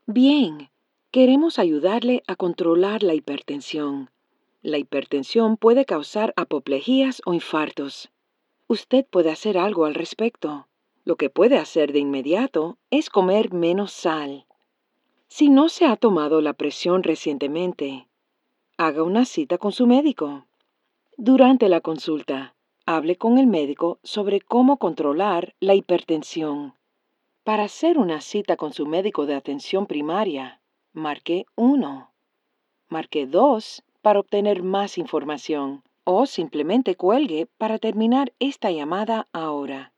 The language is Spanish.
Bien, queremos ayudarle a controlar la hipertensión. La hipertensión puede causar apoplejías o infartos. Usted puede hacer algo al respecto. Lo que puede hacer de inmediato es comer menos sal. Si no se ha tomado la presión recientemente, haga una cita con su médico. Durante la consulta, hable con el médico sobre cómo controlar la hipertensión. Para hacer una cita con su médico de atención primaria, marque 1. Marque 2 para obtener más información o simplemente cuelgue para terminar esta llamada ahora.